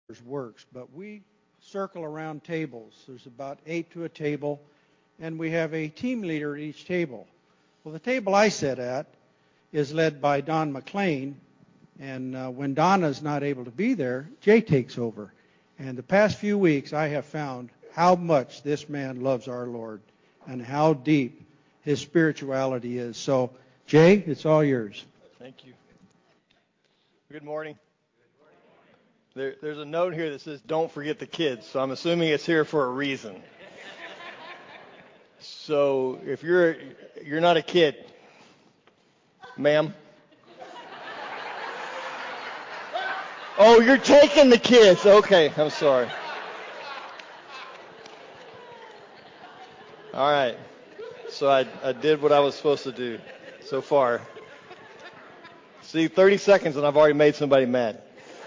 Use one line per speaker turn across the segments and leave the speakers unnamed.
works, but we circle around tables. There's about 8 to a table, and we have a team leader at each table. Well, the table I sit at is led by Don McLean, and when Donna's not able to be there, Jay takes over. And the past few weeks, I have found how much this man loves our Lord and how deep his spirituality is. So, Jay, it's all yours.
Thank you. Good morning. There's a note here that says, don't forget the kids, so I'm assuming it's here for a reason. So if you're not a kid, ma'am. Oh, you're taking the kids. Okay, I'm sorry. All right. So I did what I was supposed to do so far. See, 30 seconds and I've already made somebody mad.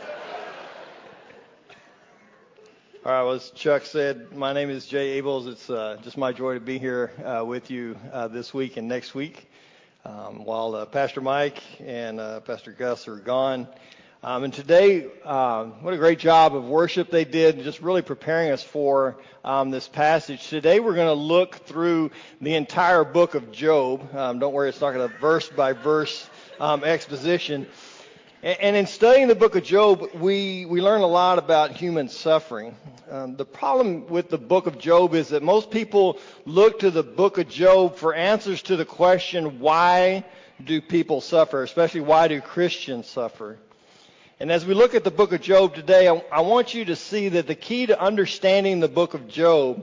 All right, well, as Chuck said, my name is Jay Abels. It's just my joy to be here with you this week and next week while Pastor Mike and Pastor Gus are gone. And today, what a great job of worship they did, just really preparing us for this passage. Today we're going to look through the entire book of Job. Don't worry, it's not going to verse-by-verse exposition. And in studying the book of Job, we learn a lot about human suffering. The problem with the book of Job is that most people look to the book of Job for answers to the question, why do people suffer, especially why do Christians suffer? And as we look at the book of Job today, I want you to see that the key to understanding the book of Job,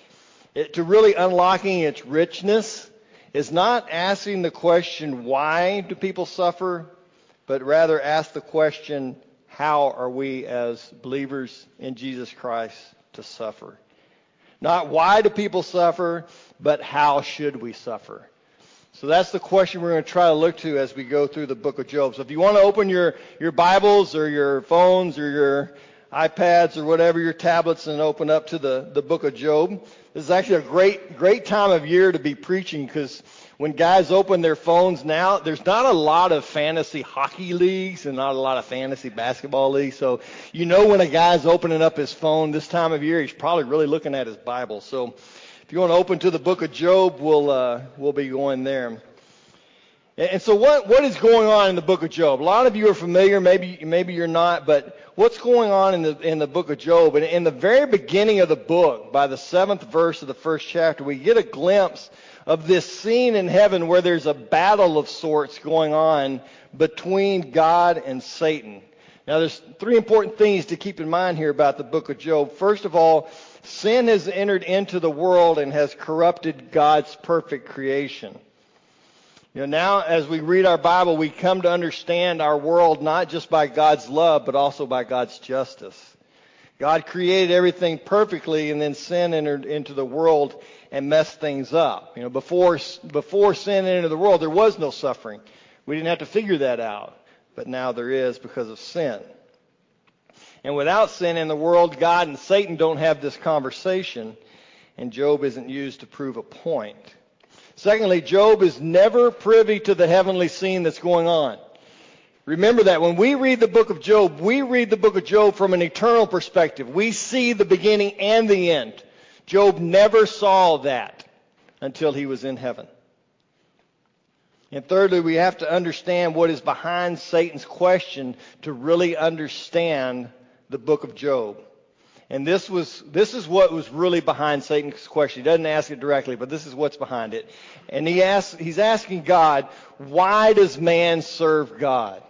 to really unlocking its richness, is not asking the question, why do people suffer, but rather ask the question, how are we as believers in Jesus Christ to suffer? Not why do people suffer, but how should we suffer? So that's the question we're going to try to look to as we go through the book of Job. So if you want to open your Bibles or your phones or your iPads or whatever, your tablets, and open up to the book of Job. This is actually a great time of year to be preaching, because when guys open their phones now, there's not a lot of fantasy hockey leagues and not a lot of fantasy basketball leagues. So you know when a guy's opening up his phone this time of year, he's probably really looking at his Bible. So if you want to open to the book of Job, we'll be going there. And so what is going on in the book of Job? A lot of you are familiar, maybe you're not, but what's going on in the book of Job? And in the very beginning of the book, by the 7th verse of the first chapter, we get a glimpse of this scene in heaven where there's a battle of sorts going on between God and Satan. Now, there's 3 important things to keep in mind here about the book of Job. First of all, sin has entered into the world and has corrupted God's perfect creation. Now as we read our Bible, we come to understand our world not just by God's love, but also by God's justice. God created everything perfectly, and then sin entered into the world and messed things up. Before sin entered the world, there was no suffering. We didn't have to figure that out, but now there is because of sin. And without sin in the world, God and Satan don't have this conversation, and Job isn't used to prove a point. Secondly, Job is never privy to the heavenly scene that's going on. Remember that when we read the book of Job, we read the book of Job from an eternal perspective. We see the beginning and the end. Job never saw that until he was in heaven. And thirdly, we have to understand what is behind Satan's question to really understand the book of Job. And this is what was really behind Satan's question. He doesn't ask it directly, but this is what's behind it. And he's asking God, why does man serve God?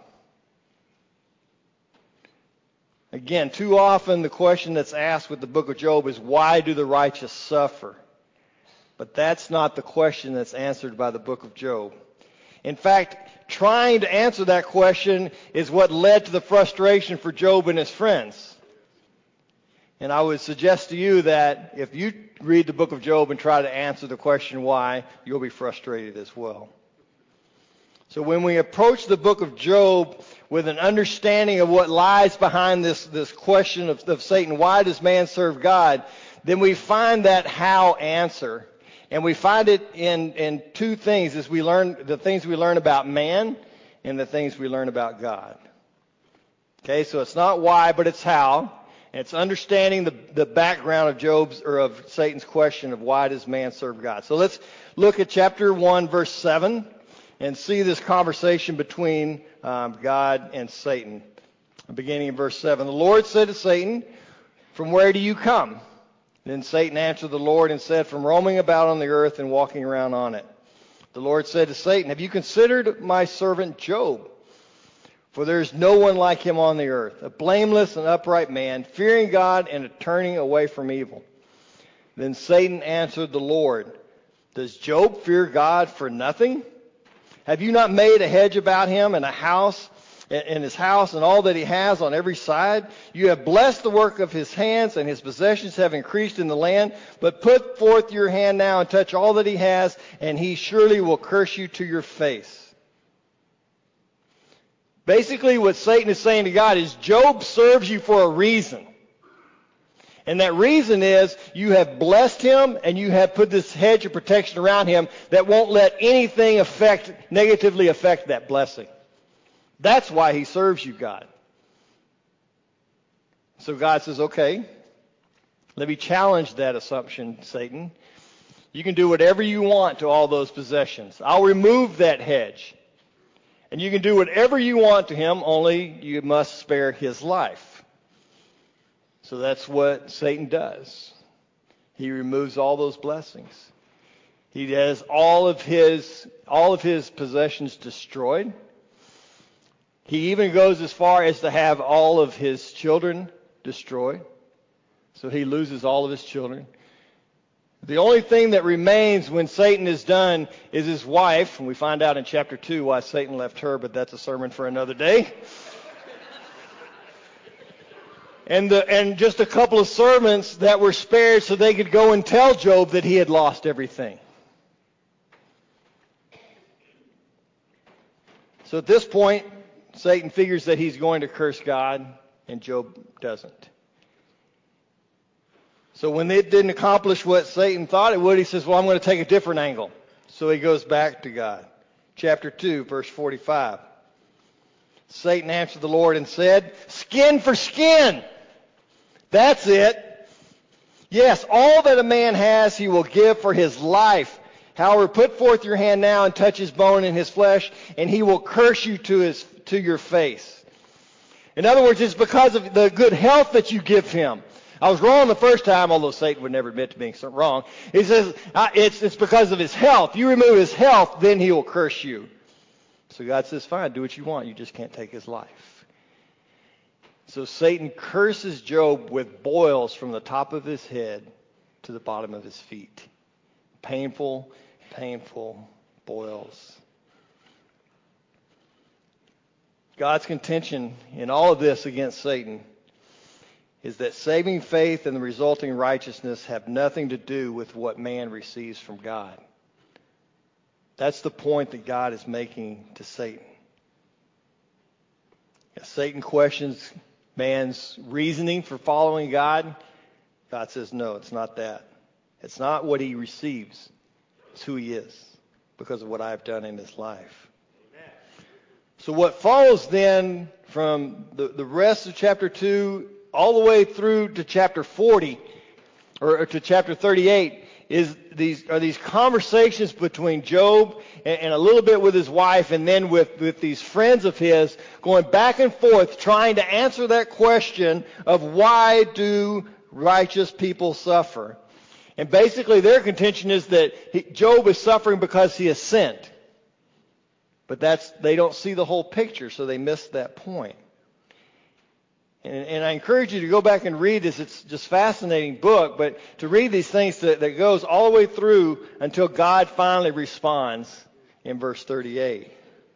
Again, too often the question that's asked with the book of Job is, why do the righteous suffer? But that's not the question that's answered by the book of Job. In fact, trying to answer that question is what led to the frustration for Job and his friends. And I would suggest to you that if you read the book of Job and try to answer the question why, you'll be frustrated as well. So when we approach the book of Job with an understanding of what lies behind this question of Satan, why does man serve God, then we find that how answer. And we find it in 2 things as we learn the things we learn about man and the things we learn about God. Okay, so it's not why, but it's how. And it's understanding the background of of Satan's question of why does man serve God. So let's look at chapter 1, verse 7, and see this conversation between God and Satan. Beginning in verse 7, the Lord said to Satan, "From where do you come?" Then Satan answered the Lord and said, "From roaming about on the earth and walking around on it." The Lord said to Satan, "Have you considered my servant Job? For there is no one like him on the earth, a blameless and upright man, fearing God and turning away from evil." Then Satan answered the Lord, "Does Job fear God for nothing? Have you not made a hedge about him and his house and all that he has on every side? You have blessed the work of his hands, and his possessions have increased in the land. But put forth your hand now and touch all that he has, and he surely will curse you to your face." Basically, what Satan is saying to God is, Job serves you for a reason. And that reason is you have blessed him and you have put this hedge of protection around him that won't let anything negatively affect that blessing. That's why he serves you, God. So God says, okay, let me challenge that assumption, Satan. You can do whatever you want to all those possessions. I'll remove that hedge. And you can do whatever you want to him, only you must spare his life. So that's what Satan does. He removes all those blessings. He has all of his possessions destroyed. He even goes as far as to have all of his children destroyed. So he loses all of his children. The only thing that remains when Satan is done is his wife. And we find out in chapter 2 why Satan left her, but that's a sermon for another day. And just a couple of servants that were spared so they could go and tell Job that he had lost everything. So at this point, Satan figures that he's going to curse God, and Job doesn't. So when it didn't accomplish what Satan thought it would, he says, well, I'm going to take a different angle. So he goes back to God. Chapter 2, verse 45. Satan answered the Lord and said, "Skin for skin." That's it. Yes, all that a man has he will give for his life. However, put forth your hand now and touch his bone and his flesh, and he will curse you to your face. In other words, it's because of the good health that you give him. I was wrong the first time, although Satan would never admit to being wrong. He says, it's because of his health. You remove his health, then he will curse you. So God says, fine, do what you want. You just can't take his life. So Satan curses Job with boils from the top of his head to the bottom of his feet. Painful, painful boils. God's contention in all of this against Satan is that saving faith and the resulting righteousness have nothing to do with what man receives from God. That's the point that God is making to Satan. As Satan questions man's reasoning for following God, God says, no, it's not that. It's not what he receives. It's who he is because of what I've done in his life. Amen. So what follows then from the rest of chapter 2 all the way through to chapter 40 or to chapter 38 is these conversations between Job and a little bit with his wife and then with these friends of his going back and forth trying to answer that question of why do righteous people suffer. And basically their contention is that Job is suffering because he has sinned. But they don't see the whole picture, so they miss that point. And I encourage you to go back and read this. It's just a fascinating book, but to read these things that goes all the way through until God finally responds in verse 38.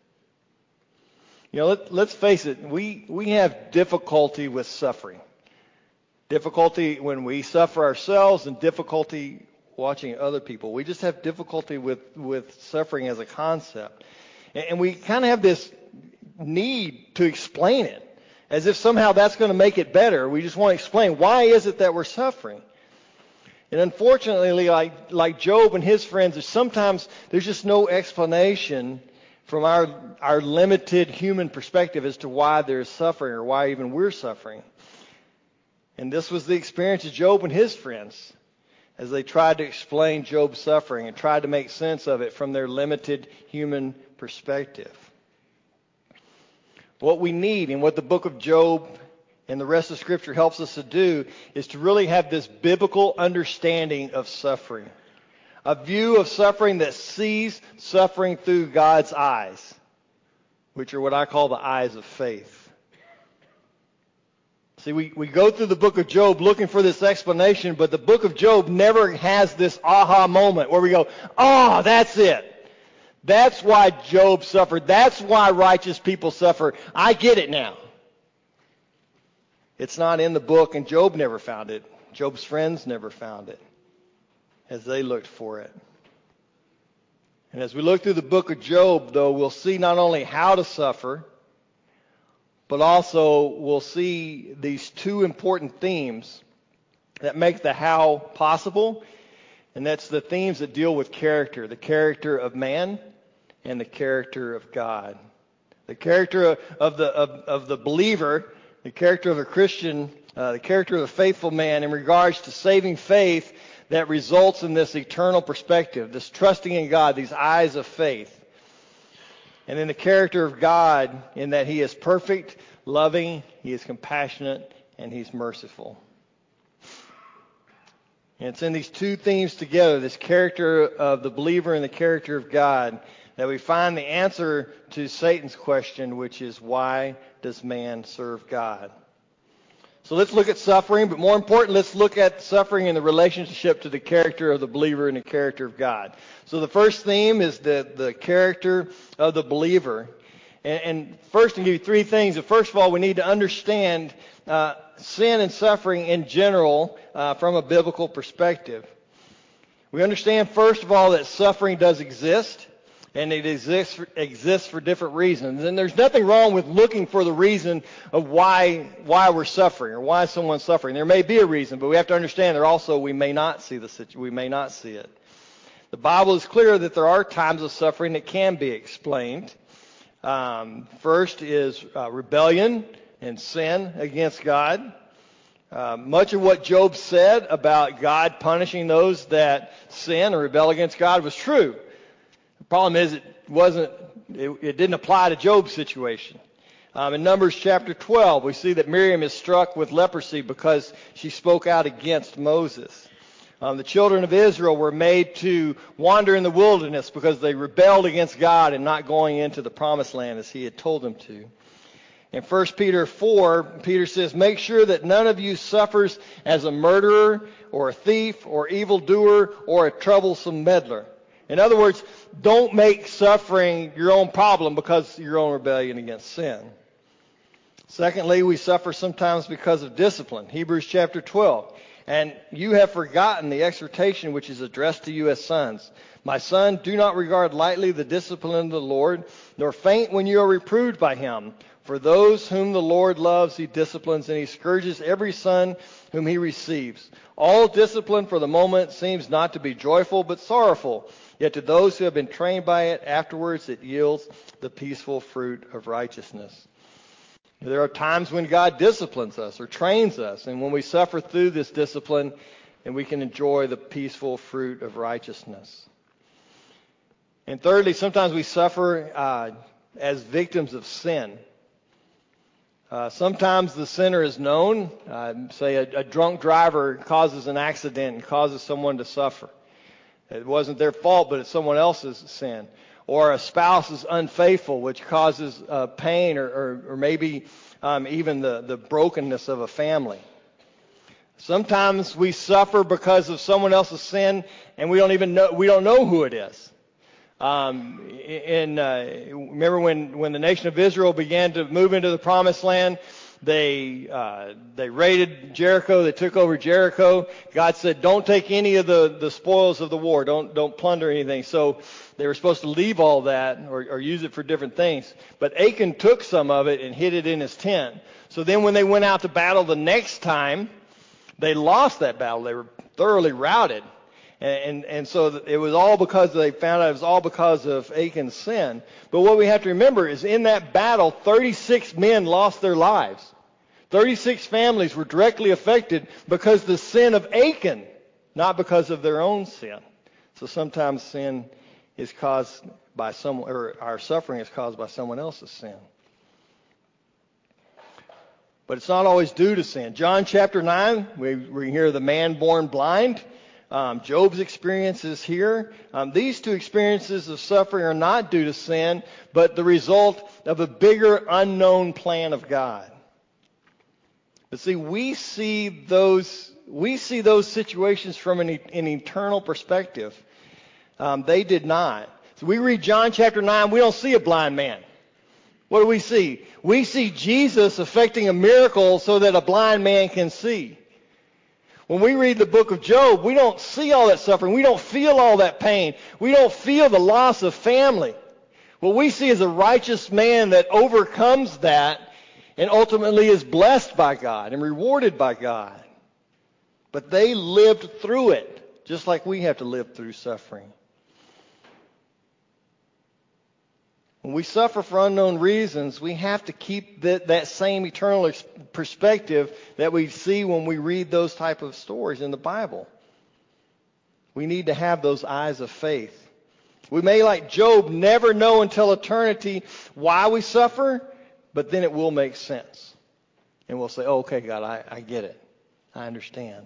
You know, let's face it, we have difficulty with suffering. Difficulty when we suffer ourselves and difficulty watching other people. We just have difficulty with suffering as a concept. And we kind of have this need to explain it. As if somehow that's going to make it better. We just want to explain why is it that we're suffering. And unfortunately, like Job and his friends, there's just no explanation from our limited human perspective as to why there's suffering or why even we're suffering. And this was the experience of Job and his friends as they tried to explain Job's suffering and tried to make sense of it from their limited human perspective. What we need and what the book of Job and the rest of Scripture helps us to do is to really have this biblical understanding of suffering. A view of suffering that sees suffering through God's eyes, which are what I call the eyes of faith. See, we go through the book of Job looking for this explanation, but the book of Job never has this aha moment where we go, oh, that's it. That's why Job suffered. That's why righteous people suffer. I get it now. It's not in the book, and Job never found it. Job's friends never found it as they looked for it. And as we look through the book of Job, though, we'll see not only how to suffer, but also we'll see these two important themes that make the how possible, and that's the themes that deal with character, the character of man and the character of God. The character of the believer, the character of a Christian, the character of a faithful man in regards to saving faith that results in this eternal perspective, this trusting in God, these eyes of faith. And then the character of God in that He is perfect, loving, He is compassionate, and He's merciful. And it's in these two themes together, this character of the believer and the character of God, that we find the answer to Satan's question, which is, why does man serve God? So let's look at suffering, but more important, let's look at suffering in the relationship to the character of the believer and the character of God. So the first theme is the character of the believer. And first, I'll give you three things. First of all, we need to understand sin and suffering in general from a biblical perspective. We understand, first of all, that suffering does exist. And it exists for different reasons. And there's nothing wrong with looking for the reason of why we're suffering or why someone's suffering. There may be a reason, but we have to understand that also we may not see we may not see it. The Bible is clear that there are times of suffering that can be explained. First is rebellion and sin against God. Much of what Job said about God punishing those that sin or rebel against God was true. The problem is it didn't apply to Job's situation. In Numbers chapter 12, we see that Miriam is struck with leprosy because she spoke out against Moses. The children of Israel were made to wander in the wilderness because they rebelled against God and not going into the promised land as He had told them to. In 1 Peter 4, Peter says, make sure that none of you suffers as a murderer or a thief or evildoer or a troublesome meddler. In other words, don't make suffering your own problem because of your own rebellion against sin. Secondly, we suffer sometimes because of discipline. Hebrews chapter 12. And you have forgotten the exhortation which is addressed to you as sons. My son, do not regard lightly the discipline of the Lord, nor faint when you are reproved by Him. For those whom the Lord loves, He disciplines, and He scourges every son whom He receives. All discipline for the moment seems not to be joyful, but sorrowful. Yet to those who have been trained by it, afterwards it yields the peaceful fruit of righteousness. There are times when God disciplines us or trains us, and when we suffer through this discipline, and we can enjoy the peaceful fruit of righteousness. And thirdly, sometimes we suffer as victims of sin. Sometimes the sinner is known. Say a drunk driver causes an accident and causes someone to suffer. It wasn't their fault, but it's someone else's sin. Or a spouse is unfaithful, which causes pain or maybe even the brokenness of a family. Sometimes we suffer because of someone else's sin, and we don't know who it is. Remember when the nation of Israel began to move into the Promised Land, they raided Jericho. They took over Jericho. God said, "Don't take any of the spoils of the war. Don't plunder anything." So they were supposed to leave all that or use it for different things. But Achan took some of it and hid it in his tent. So then when they went out to battle the next time, they lost that battle. They were thoroughly routed. And so it was all because they found out it was all because of Achan's sin. But what we have to remember is in that battle, 36 men lost their lives. 36 families were directly affected because of the sin of Achan, not because of their own sin. So sometimes sin is caused by someone, or our suffering is caused by someone else's sin. But it's not always due to sin. John chapter 9, we hear the man born blind. Job's experiences here. These two experiences of suffering are not due to sin, but the result of a bigger unknown plan of God. But see, we see those situations from an eternal perspective. They did not. So we read John chapter 9, we don't see a blind man. What do we see? We see Jesus effecting a miracle so that a blind man can see. When we read the book of Job, we don't see all that suffering. We don't feel all that pain. We don't feel the loss of family. What we see is a righteous man that overcomes that and ultimately is blessed by God and rewarded by God. But they lived through it, just like we have to live through suffering. When we suffer for unknown reasons, we have to keep that same eternal perspective that we see when we read those type of stories in the Bible. We need to have those eyes of faith. We may, like Job, never know until eternity why we suffer, but then it will make sense. And we'll say, oh, okay, God, I get it. I understand.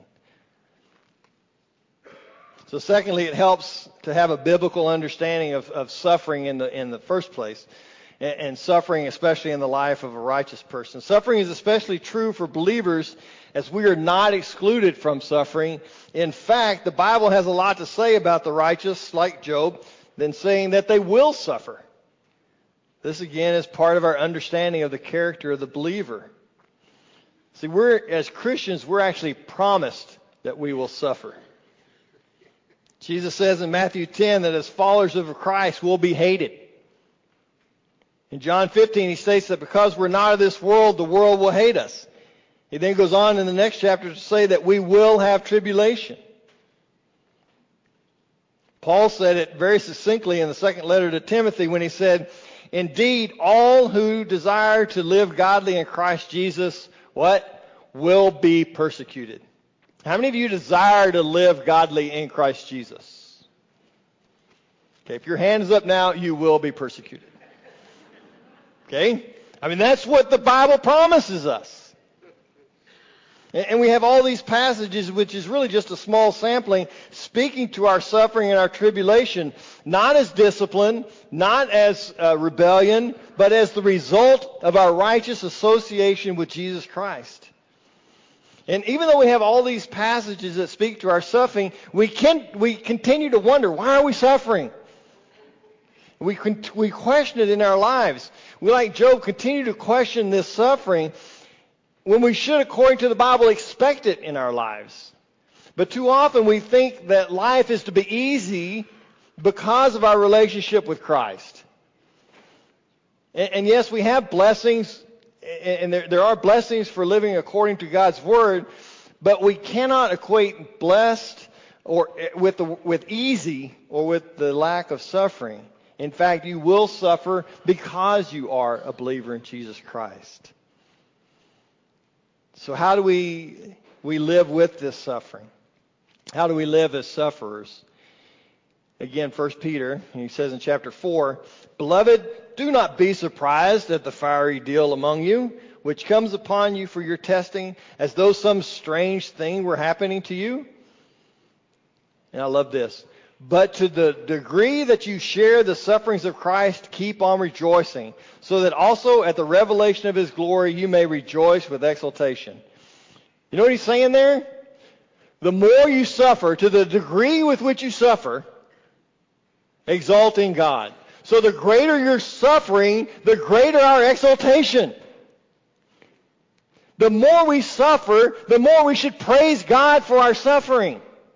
So secondly, it helps to have a biblical understanding of suffering in the first place, and suffering especially in the life of a righteous person. Suffering is especially true for believers, as we are not excluded from suffering. In fact, the Bible has a lot to say about the righteous, like Job, than saying that they will suffer. This again is part of our understanding of the character of the believer. See, as Christians, we're actually promised that we will suffer. Jesus says in Matthew 10 that as followers of Christ, we'll be hated. In John 15, he states that because we're not of this world, the world will hate us. He then goes on in the next chapter to say that we will have tribulation. Paul said it very succinctly in the second letter to Timothy when he said, indeed, all who desire to live godly in Christ Jesus, what? Will be persecuted. How many of you desire to live godly in Christ Jesus? Okay, if your hand is up now, you will be persecuted. Okay? I mean, that's what the Bible promises us. And we have all these passages, which is really just a small sampling, speaking to our suffering and our tribulation, not as discipline, not as rebellion, but as the result of our righteous association with Jesus Christ. And even though we have all these passages that speak to our suffering, we continue to wonder, why are we suffering? We question it in our lives. We, like Job, continue to question this suffering when we should, according to the Bible, expect it in our lives. But too often we think that life is to be easy because of our relationship with Christ. And yes, we have blessings, and there are blessings for living according to God's Word, but we cannot equate blessed or with easy or with the lack of suffering. In fact, you will suffer because you are a believer in Jesus Christ. So how do we live with this suffering? How do we live as sufferers? Again, 1 Peter, he says in chapter 4, Beloved, do not be surprised at the fiery deal among you, which comes upon you for your testing, as though some strange thing were happening to you. And I love this. But to the degree that you share the sufferings of Christ, keep on rejoicing, so that also at the revelation of His glory you may rejoice with exultation. You know what he's saying there? The more you suffer, to the degree with which you suffer, exalting God. So the greater your suffering, the greater our exaltation. The more we suffer, the more we should praise God for our suffering.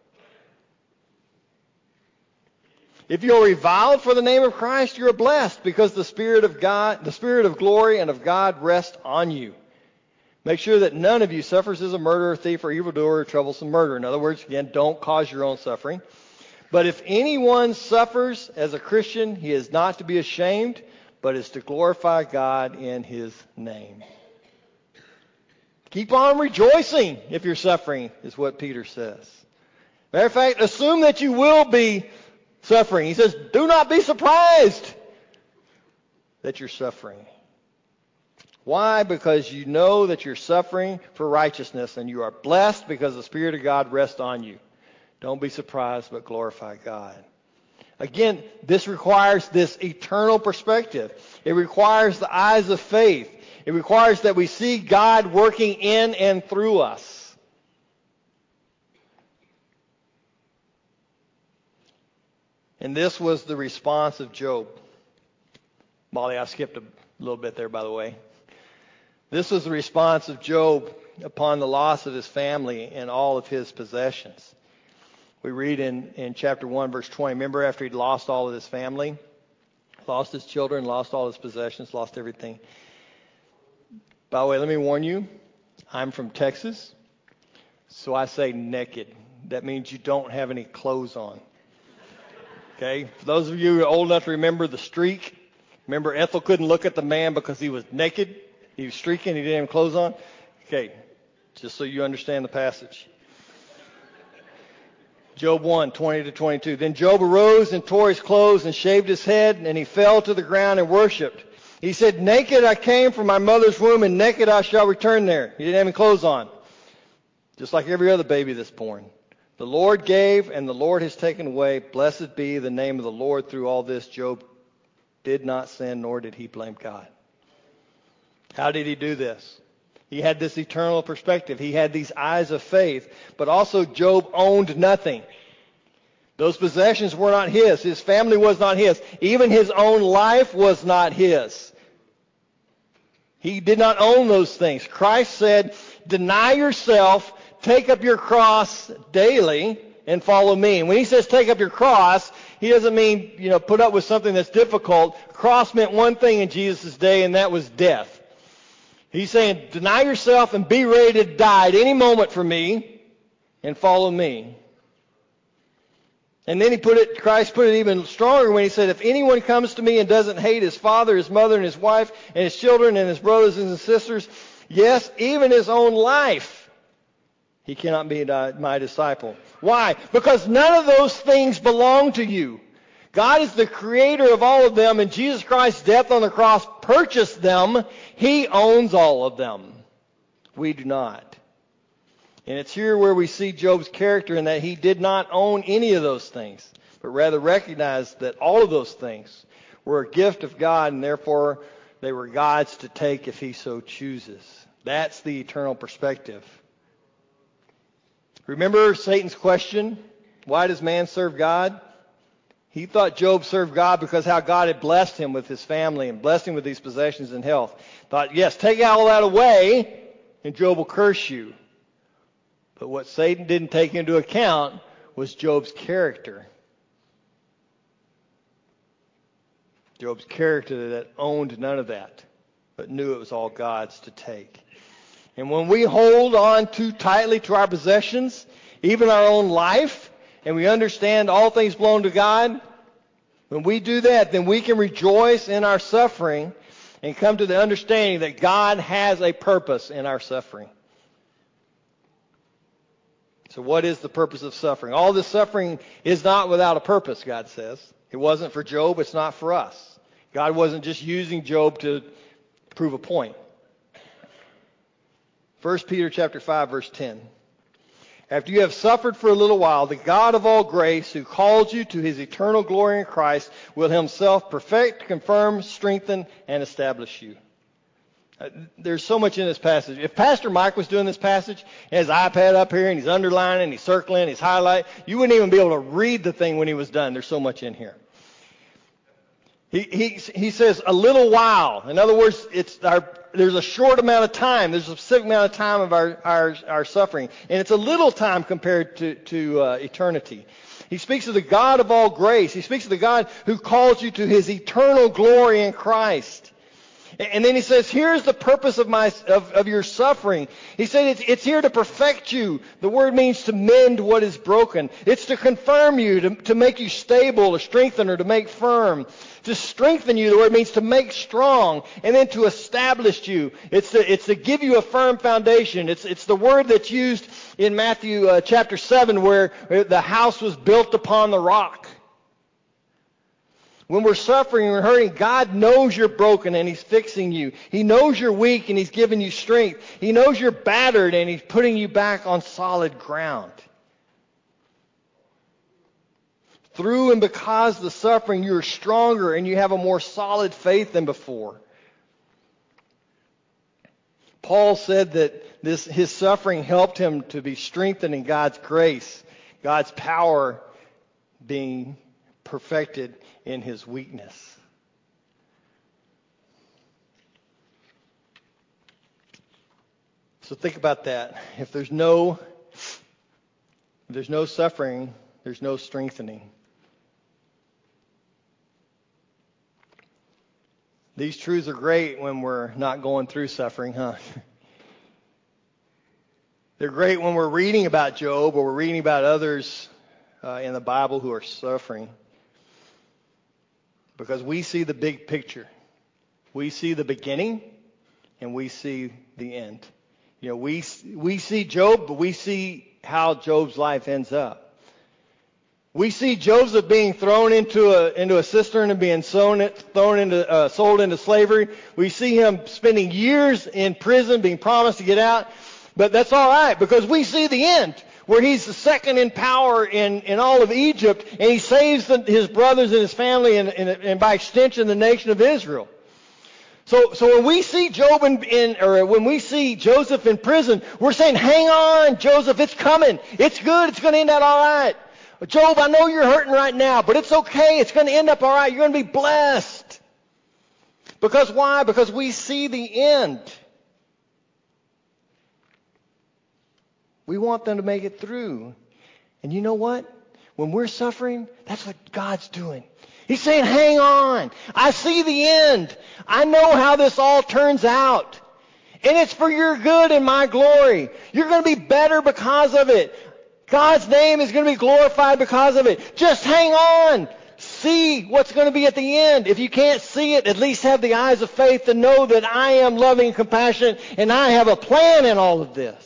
If you're reviled for the name of Christ, you're blessed because the Spirit of God, the Spirit of glory and of God rests on you. Make sure that none of you suffers as a murderer, thief, or evildoer, or troublesome murderer. In other words, again, don't cause your own suffering. But if anyone suffers as a Christian, he is not to be ashamed, but is to glorify God in His name. Keep on rejoicing if you're suffering, is what Peter says. Matter of fact, assume that you will be suffering. He says, do not be surprised that you're suffering. Why? Because you know that you're suffering for righteousness, and you are blessed because the Spirit of God rests on you. Don't be surprised, but glorify God. Again, this requires this eternal perspective. It requires the eyes of faith. It requires that we see God working in and through us. And this was the response of Job. Molly, I skipped a little bit there, by the way. This was the response of Job upon the loss of his family and all of his possessions. We read in chapter 1, verse 20. Remember, after he'd lost all of his family, lost his children, lost all his possessions, lost everything. By the way, let me warn you, I'm from Texas, so I say naked. That means you don't have any clothes on. Okay? For those of you who are old enough to remember the streak, remember Ethel couldn't look at the man because he was naked. He was streaking. He didn't have clothes on. Okay, just so you understand the passage. Job 1, 20 to 22. Then Job arose and tore his clothes and shaved his head, and he fell to the ground and worshipped. He said, naked I came from my mother's womb, and naked I shall return there. He didn't have any clothes on, just like every other baby that's born. The Lord gave, and the Lord has taken away. Blessed be the name of the Lord. Through all this, Job did not sin, nor did he blame God. How did he do this? He had this eternal perspective. He had these eyes of faith. But also Job owned nothing. Those possessions were not his. His family was not his. Even his own life was not his. He did not own those things. Christ said, deny yourself, take up your cross daily, and follow me. And when he says take up your cross, he doesn't mean, put up with something that's difficult. Cross meant one thing in Jesus' day, and that was death. He's saying, deny yourself and be ready to die at any moment for me and follow me. And then Christ put it even stronger when he said, if anyone comes to me and doesn't hate his father, his mother, and his wife, and his children, and his brothers and his sisters, yes, even his own life, he cannot be my disciple. Why? Because none of those things belong to you. God is the creator of all of them, and Jesus Christ's death on the cross purchased them. He owns all of them. We do not. And it's here where we see Job's character in that he did not own any of those things, but rather recognized that all of those things were a gift of God, and therefore they were God's to take if he so chooses. That's the eternal perspective. Remember Satan's question, why does man serve God? He thought Job served God because how God had blessed him with his family and blessed him with these possessions and health. Thought, yes, take all that away and Job will curse you. But what Satan didn't take into account was Job's character. Job's character that owned none of that, but knew it was all God's to take. And when we hold on too tightly to our possessions, even our own life, and we understand all things belong to God, when we do that, then we can rejoice in our suffering and come to the understanding that God has a purpose in our suffering. So what is the purpose of suffering? All this suffering is not without a purpose, God says. It wasn't for Job. It's not for us. God wasn't just using Job to prove a point. 1 Peter chapter 5, verse 10. After you have suffered for a little while, the God of all grace, who called you to his eternal glory in Christ, will himself perfect, confirm, strengthen, and establish you. There's so much in this passage. If Pastor Mike was doing this passage, he has his iPad up here, and he's underlining, he's circling, he's highlighting, you wouldn't even be able to read the thing when he was done. There's so much in here. He says a little while. In other words, there's a short amount of time. There's a specific amount of time of our suffering. And it's a little time compared to eternity. He speaks of the God of all grace. He speaks of the God who calls you to his eternal glory in Christ. And then he says, here's the purpose of your suffering. He said it's here to perfect you. The word means to mend what is broken. It's to confirm you, to make you stable, to strengthen or to make firm. To strengthen you, the word means to make strong, and then to establish you. It's to give you a firm foundation. It's the word that's used in Matthew chapter 7 where the house was built upon the rock. When we're suffering and hurting, God knows you're broken and He's fixing you. He knows you're weak and He's giving you strength. He knows you're battered and He's putting you back on solid ground. Through and because of the suffering, you're stronger and you have a more solid faith than before. Paul said that his suffering helped him to be strengthened in God's grace, God's power being perfected in his weakness. So think about that. If there's no suffering, there's no strengthening. These truths are great when we're not going through suffering, huh? They're great when we're reading about Job or we're reading about others in the Bible who are suffering. Because we see the big picture. We see the beginning and we see the end. You know, we see Job, but we see how Job's life ends up. We see Joseph being thrown into a cistern and being sold into slavery. We see him spending years in prison, being promised to get out. But that's all right because we see the end, where he's the second in power in all of Egypt, and he saves his brothers and his family, and by extension the nation of Israel. So when we see Job when we see Joseph in prison, we're saying, "Hang on, Joseph, it's coming. It's good. It's going to end out all right. Job, I know you're hurting right now, but it's okay. It's going to end up all right. You're going to be blessed." Because why? Because we see the end. We want them to make it through. And you know what? When we're suffering, that's what God's doing. He's saying, hang on. I see the end. I know how this all turns out. And it's for your good and my glory. You're going to be better because of it. God's name is going to be glorified because of it. Just hang on. See what's going to be at the end. If you can't see it, at least have the eyes of faith to know that I am loving and compassionate and I have a plan in all of this.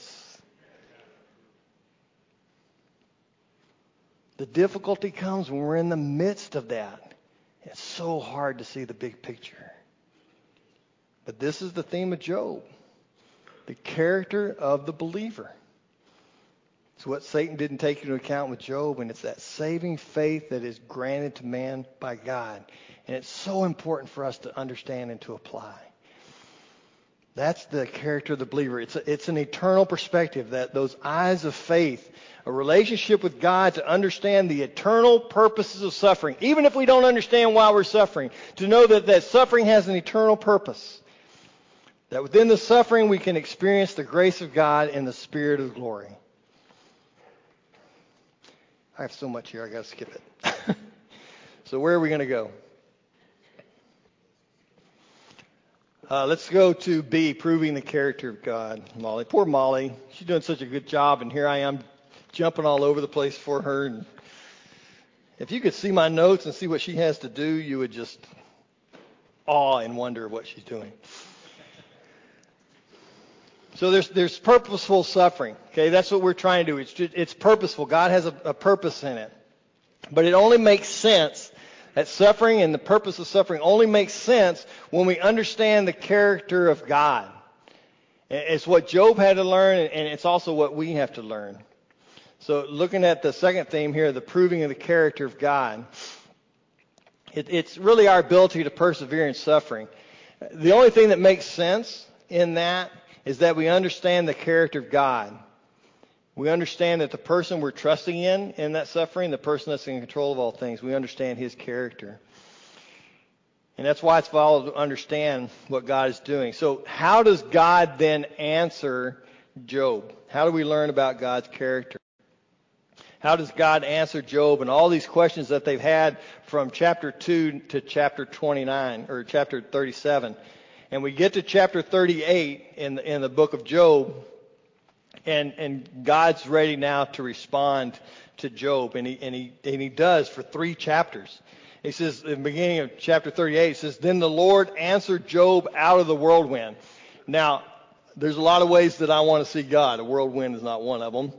The difficulty comes when we're in the midst of that. It's so hard to see the big picture. But this is the theme of Job. The character of the believer. It's what Satan didn't take into account with Job, and it's that saving faith that is granted to man by God. And it's so important for us to understand and to apply. That's the character of the believer. It's an eternal perspective, that those eyes of faith, a relationship with God to understand the eternal purposes of suffering, even if we don't understand why we're suffering, to know that suffering has an eternal purpose. That within the suffering we can experience the grace of God and the Spirit of glory. I have so much here, I got to skip it. So where are we going to go? Let's go to B, proving the character of God. Molly. Poor Molly. She's doing such a good job, and here I am jumping all over the place for her. And if you could see my notes and see what she has to do, you would just awe and wonder what she's doing. So there's purposeful suffering. Okay, that's what we're trying to do. It's purposeful. God has a purpose in it. But it only makes sense. That suffering and the purpose of suffering only makes sense when we understand the character of God. It's what Job had to learn, and it's also what we have to learn. So looking at the second theme here, the proving of the character of God, it's really our ability to persevere in suffering. The only thing that makes sense in that is that we understand the character of God. We understand that the person we're trusting in that suffering, the person that's in control of all things, we understand his character. And that's why it's vital to understand what God is doing. So how does God then answer Job? How do we learn about God's character? How does God answer Job and all these questions that they've had from chapter 2 to chapter 29 or chapter 37? And we get to chapter 38 in the book of Job, and God's ready now to respond to Job, and he does for 3 chapters. He says, in the beginning of chapter 38, it says, "Then the Lord answered Job out of the whirlwind." Now, there's a lot of ways that I want to see God. A whirlwind is not one of them.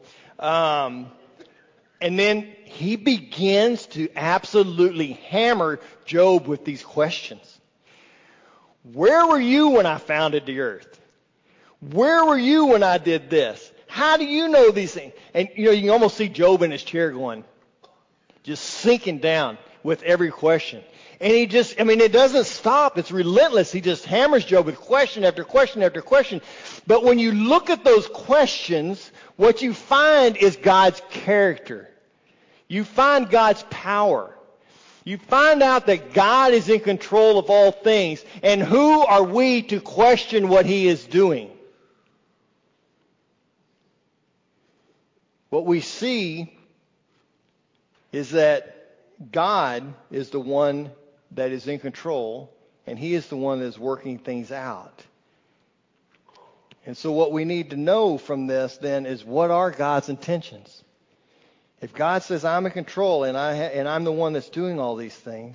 And then he begins to absolutely hammer Job with these questions. Where were you when I founded the earth? Where were you when I did this? How do you know these things? And, you can almost see Job in his chair going, just sinking down with every question. And it doesn't stop. It's relentless. He just hammers Job with question after question after question. But when you look at those questions, what you find is God's character. You find God's power. You find out that God is in control of all things. And who are we to question what he is doing? What we see is that God is the one that is in control, and he is the one that is working things out. And so what we need to know from this then is, what are God's intentions? If God says, I'm in control and I'm the one that's doing all these things,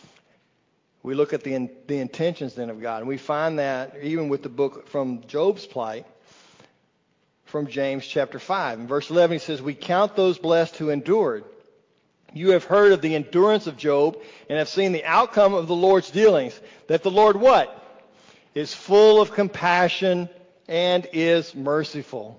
we look at the intentions then of God. And we find that even with the book from Job's plight, from James chapter 5. In verse 11 he says, "We count those blessed who endured. You have heard of the endurance of Job and have seen the outcome of the Lord's dealings. That the Lord" what? "Is full of compassion and is merciful."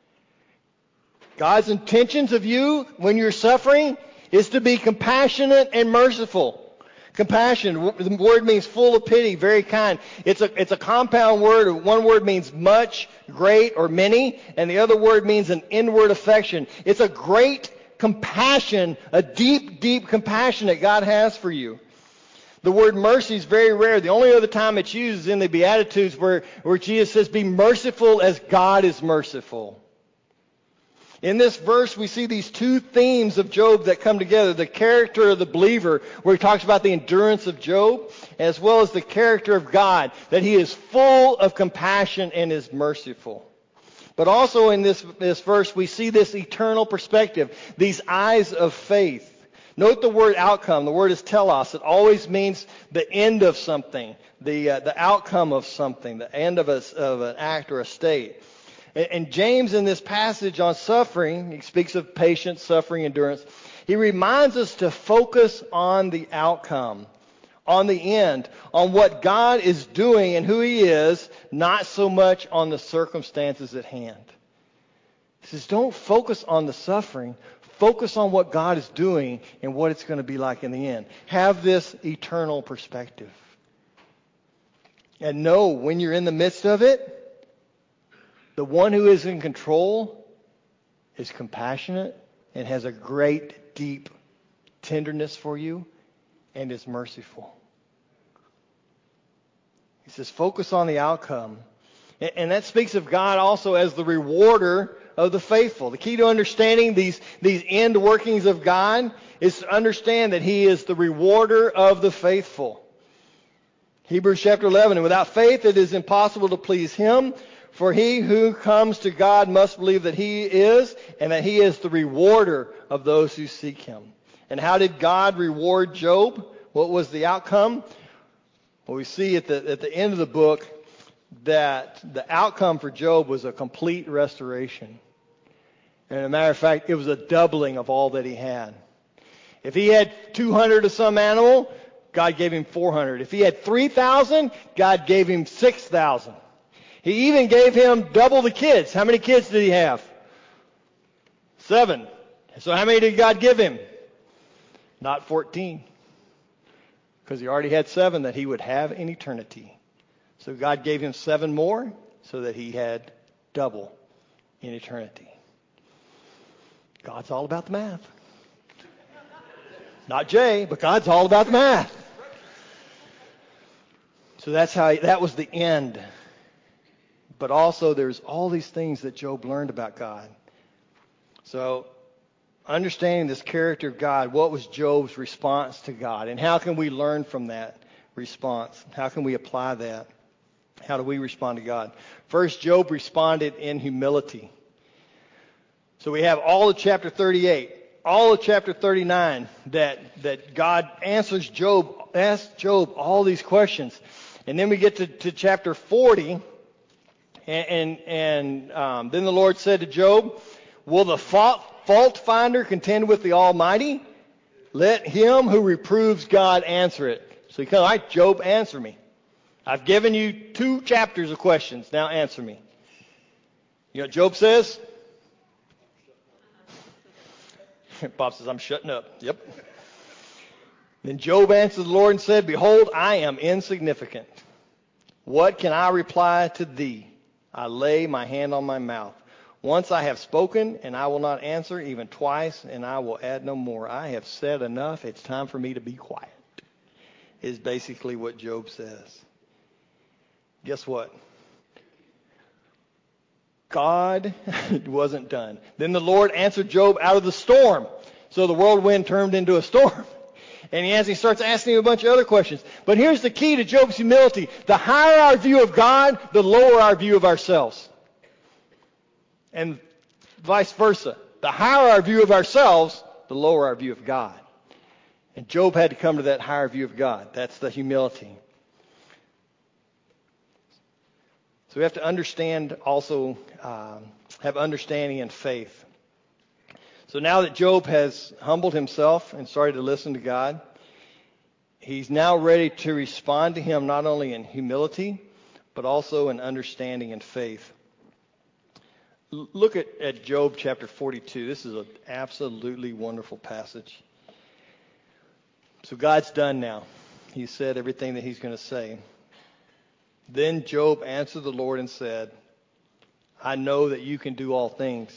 God's intentions of you when you're suffering is to be compassionate and merciful. Compassion, the word means full of pity, very kind. It's a compound word. One word means much, great, or many, and the other word means an inward affection. It's a great compassion, a deep, deep compassion that God has for you. The word mercy is very rare. The only other time it's used is in the Beatitudes where Jesus says, "Be merciful as God is merciful." In this verse, we see these 2 themes of Job that come together. The character of the believer, where he talks about the endurance of Job, as well as the character of God, that he is full of compassion and is merciful. But also in this verse, we see this eternal perspective, these eyes of faith. Note the word outcome. The word is telos. It always means the end of something, the outcome of something, the end of an act or a state. And James, in this passage on suffering, he speaks of patience, suffering, endurance. He reminds us to focus on the outcome, on the end, on what God is doing and who he is, not so much on the circumstances at hand. He says, don't focus on the suffering. Focus on what God is doing and what it's going to be like in the end. Have this eternal perspective. And know when you're in the midst of it, the one who is in control is compassionate and has a great, deep tenderness for you and is merciful. He says, focus on the outcome. And that speaks of God also as the rewarder of the faithful. The key to understanding these end workings of God is to understand that he is the rewarder of the faithful. Hebrews chapter 11, "And without faith it is impossible to please him. For he who comes to God must believe that he is, and that he is the rewarder of those who seek him." And how did God reward Job? What was the outcome? Well, we see at the end of the book that the outcome for Job was a complete restoration. And as a matter of fact, it was a doubling of all that he had. If he had 200 of some animal, God gave him 400. If he had 3,000, God gave him 6,000. He even gave him double the kids. How many kids did he have? 7. So how many did God give him? Not 14. Because he already had 7 that he would have in eternity. So God gave him 7 more so that he had double in eternity. God's all about the math. Not Jay, but God's all about the math. So that was the end. But also there's all these things that Job learned about God. So understanding this character of God, what was Job's response to God? And how can we learn from that response? How can we apply that? How do we respond to God? First, Job responded in humility. So we have all of chapter 38, all of chapter 39 that God asks Job all these questions. And then we get to chapter 40, and then the Lord said to Job, will the fault finder contend with the Almighty? Let him who reproves God answer it. So he comes, all right, Job, answer me. I've given you 2 chapters of questions. Now answer me. You know what Job says? Bob says, I'm shutting up. Yep. Then Job answered the Lord and said, behold, I am insignificant. What can I reply to thee? I lay my hand on my mouth. Once I have spoken, and I will not answer, even twice, and I will add no more. I have said enough. It's time for me to be quiet, is basically what Job says. Guess what? God wasn't done. Then the Lord answered Job out of the storm. So the whirlwind turned into a storm. And he starts asking him a bunch of other questions. But here's the key to Job's humility. The higher our view of God, the lower our view of ourselves. And vice versa. The higher our view of ourselves, the lower our view of God. And Job had to come to that higher view of God. That's the humility. So we have to understand also, have understanding and faith. So now that Job has humbled himself and started to listen to God, he's now ready to respond to him not only in humility, but also in understanding and faith. Look at Job chapter 42. This is an absolutely wonderful passage. So God's done now. He said everything that he's going to say. Then Job answered the Lord and said, I know that you can do all things,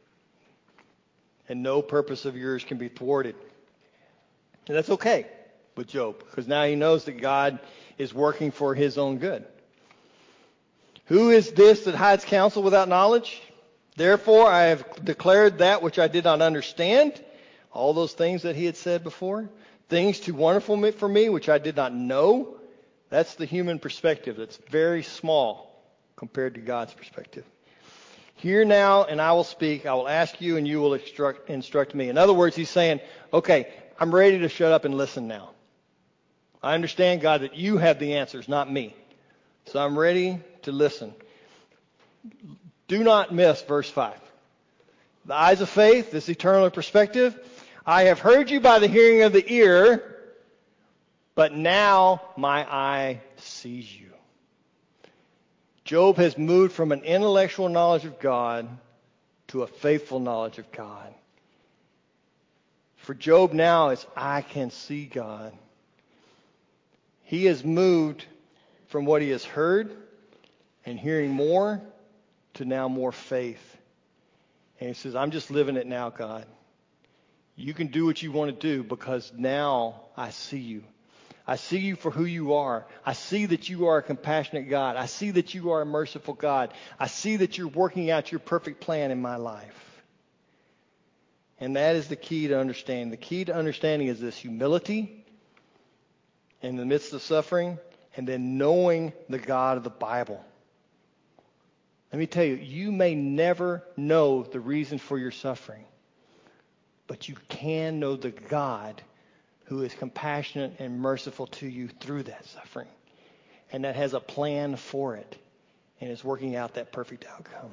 and no purpose of yours can be thwarted. And that's okay with Job, because now he knows that God is working for his own good. Who is this that hides counsel without knowledge? Therefore I have declared that which I did not understand, all those things that he had said before, things too wonderful for me, which I did not know. That's the human perspective. That's very small compared to God's perspective. Hear now, and I will speak. I will ask you, and you will instruct me. In other words, he's saying, okay, I'm ready to shut up and listen now. I understand, God, that you have the answers, not me. So I'm ready to listen. Do not miss verse 5. The eyes of faith, this eternal perspective. I have heard you by the hearing of the ear, but now my eye sees you. Job has moved from an intellectual knowledge of God to a faithful knowledge of God. For Job now, it's I can see God. He has moved from what he has heard and hearing more to now more faith. And he says, I'm just living it now, God. You can do what you want to do because now I see you. I see you for who you are. I see that you are a compassionate God. I see that you are a merciful God. I see that you're working out your perfect plan in my life. And that is the key to understanding. The key to understanding is this humility in the midst of suffering, and then knowing the God of the Bible. Let me tell you, you may never know the reason for your suffering, but you can know the God who is compassionate and merciful to you through that suffering, and that has a plan for it, and is working out that perfect outcome.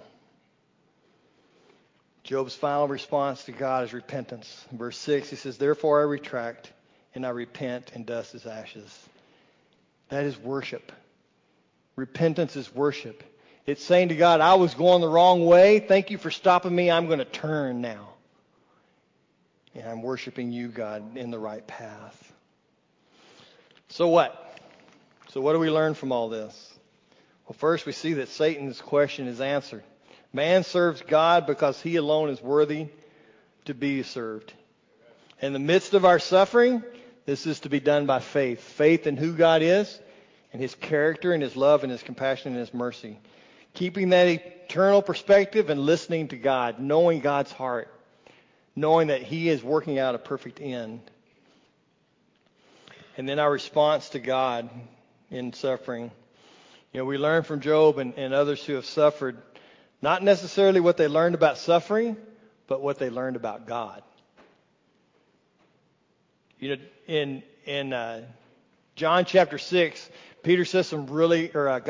Job's final response to God is repentance. In verse 6, he says, therefore I retract, and I repent, and dust is ashes. That is worship. Repentance is worship. It's saying to God, I was going the wrong way. Thank you for stopping me. I'm going to turn now. And I'm worshiping you, God, in the right path. So what? So what do we learn from all this? Well, first we see that Satan's question is answered. Man serves God because he alone is worthy to be served. In the midst of our suffering, this is to be done by faith. Faith in who God is, and his character, and his love, and his compassion, and his mercy. Keeping that eternal perspective and listening to God, knowing God's heart. Knowing that he is working out a perfect end. And then our response to God in suffering We learn from Job and others who have suffered, not necessarily what they learned about suffering, but what they learned about God. In John chapter 6, Jesus says some really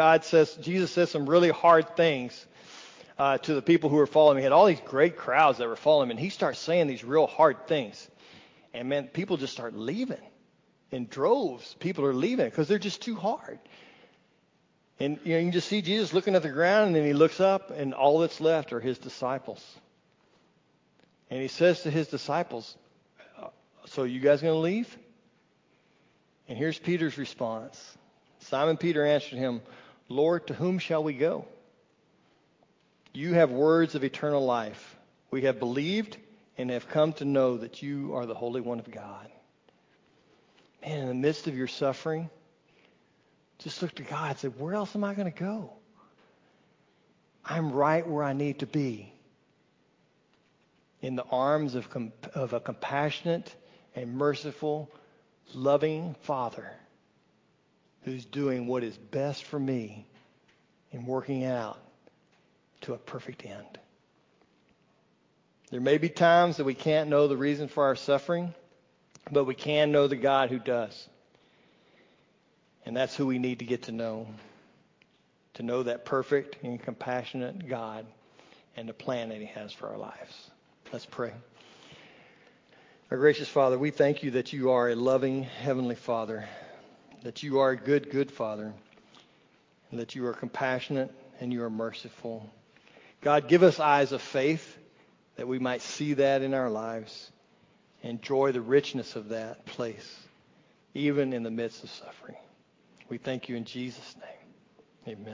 hard things to the people who were following him. He had all these great crowds that were following him, and he starts saying these real hard things. And man, people just start leaving in droves. People are leaving because they're just too hard. And you can just see Jesus looking at the ground, and then he looks up, and all that's left are his disciples. And he says to his disciples, "So you guys going to leave?" And here's Peter's response. Simon Peter answered him, "Lord, to whom shall we go? You have words of eternal life. We have believed and have come to know that you are the Holy One of God." Man, in the midst of your suffering, just look to God and say, where else am I going to go? I'm right where I need to be. In the arms of a compassionate and merciful, loving Father who's doing what is best for me and working it out to a perfect end. There may be times that we can't know the reason for our suffering, but we can know the God who does. And that's who we need to get to know that perfect and compassionate God and the plan that he has for our lives. Let's pray. Our gracious Father, we thank you that you are a loving Heavenly Father, that you are a good, good Father, and that you are compassionate and you are merciful. God, give us eyes of faith that we might see that in our lives, enjoy the richness of that place, even in the midst of suffering. We thank you in Jesus' name. Amen.